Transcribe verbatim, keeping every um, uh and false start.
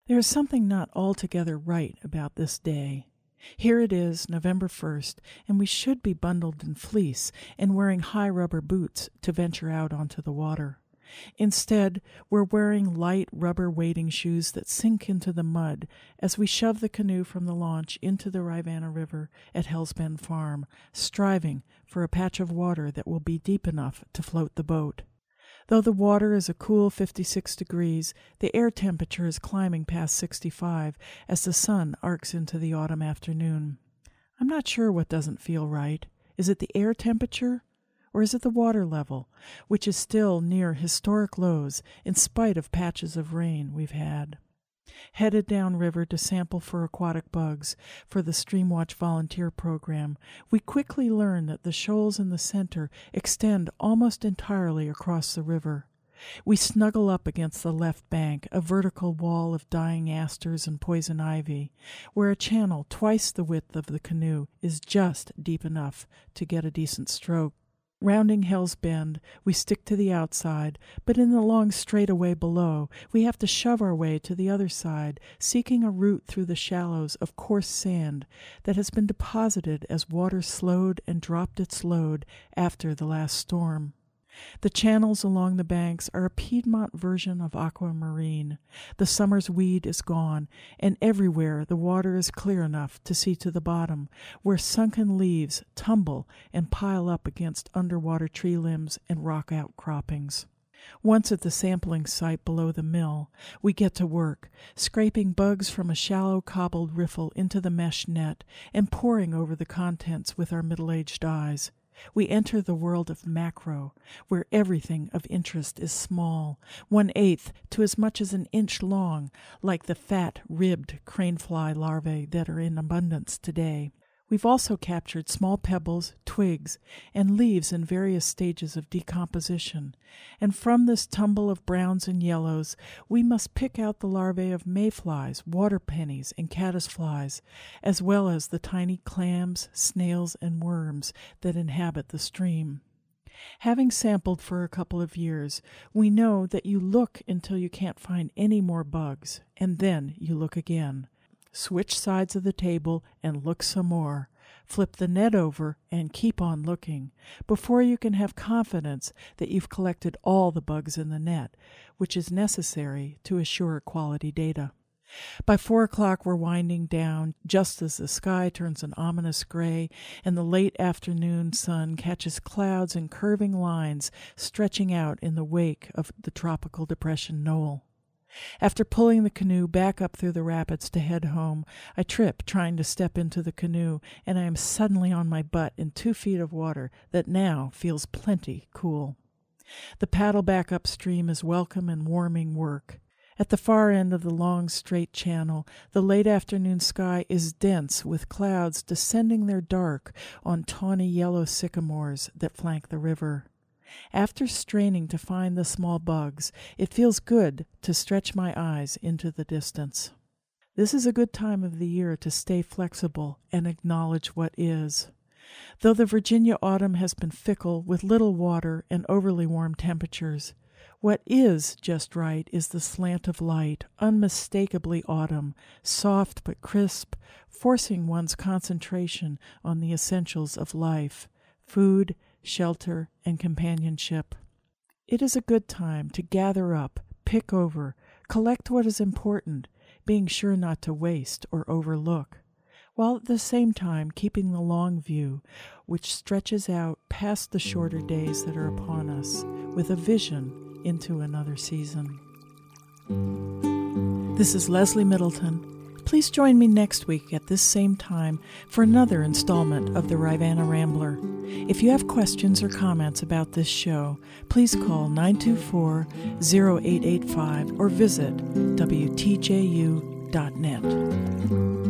There is something not altogether right about this day. Here it is, November first, and we should be bundled in fleece and wearing high rubber boots to venture out onto the water. Instead, we're wearing light rubber wading shoes that sink into the mud as we shove the canoe from the launch into the Rivanna River at Hell's Bend Farm, striving for a patch of water that will be deep enough to float the boat. Though the water is a cool fifty-six degrees, the air temperature is climbing past sixty-five as the sun arcs into the autumn afternoon. I'm not sure what doesn't feel right. Is it the air temperature? Or is it the water level, which is still near historic lows in spite of patches of rain we've had? Headed downriver to sample for aquatic bugs for the Streamwatch volunteer program, we quickly learn that the shoals in the center extend almost entirely across the river. We snuggle up against the left bank, a vertical wall of dying asters and poison ivy, where a channel twice the width of the canoe is just deep enough to get a decent stroke. Rounding Hell's Bend, we stick to the outside, but in the long straightaway below, we have to shove our way to the other side, seeking a route through the shallows of coarse sand that has been deposited as water slowed and dropped its load after the last storm. The channels along the banks are a Piedmont version of aquamarine. The summer's weed is gone, and everywhere the water is clear enough to see to the bottom, where sunken leaves tumble and pile up against underwater tree limbs and rock outcroppings. Once at the sampling site below the mill, we get to work, scraping bugs from a shallow cobbled riffle into the mesh net and poring over the contents with our middle-aged eyes. We enter the world of macro, where everything of interest is small, one-eighth to as much as an inch long, like the fat, ribbed cranefly larvae that are in abundance today. We've also captured small pebbles, twigs, and leaves in various stages of decomposition, and from this tumble of browns and yellows, we must pick out the larvae of mayflies, water pennies, and caddisflies, as well as the tiny clams, snails, and worms that inhabit the stream. Having sampled for a couple of years, we know that you look until you can't find any more bugs, and then you look again. Switch sides of the table and look some more. Flip the net over and keep on looking before you can have confidence that you've collected all the bugs in the net, which is necessary to assure quality data. By four o'clock we're winding down, just as the sky turns an ominous gray and the late afternoon sun catches clouds and curving lines stretching out in the wake of the tropical depression Noel. After pulling the canoe back up through the rapids to head home, I trip trying to step into the canoe, and I am suddenly on my butt in two feet of water that now feels plenty cool. The paddle back upstream is welcome and warming work. At the far end of the long, straight channel, the late afternoon sky is dense with clouds descending their dark on tawny yellow sycamores that flank the river. After straining to find the small bugs, it feels good to stretch my eyes into the distance. This is a good time of the year to stay flexible and acknowledge what is. Though the Virginia autumn has been fickle with little water and overly warm temperatures, what is just right is the slant of light, unmistakably autumn, soft but crisp, forcing one's concentration on the essentials of life, food, shelter, and companionship. It is a good time to gather up, pick over, collect what is important, being sure not to waste or overlook, while at the same time keeping the long view, which stretches out past the shorter days that are upon us, with a vision into another season. This is Leslie Middleton. Please join me next week at this same time for another installment of the Rivanna Rambler. If you have questions or comments about this show, please call nine two four, zero eight eight five or visit W T J U dot net.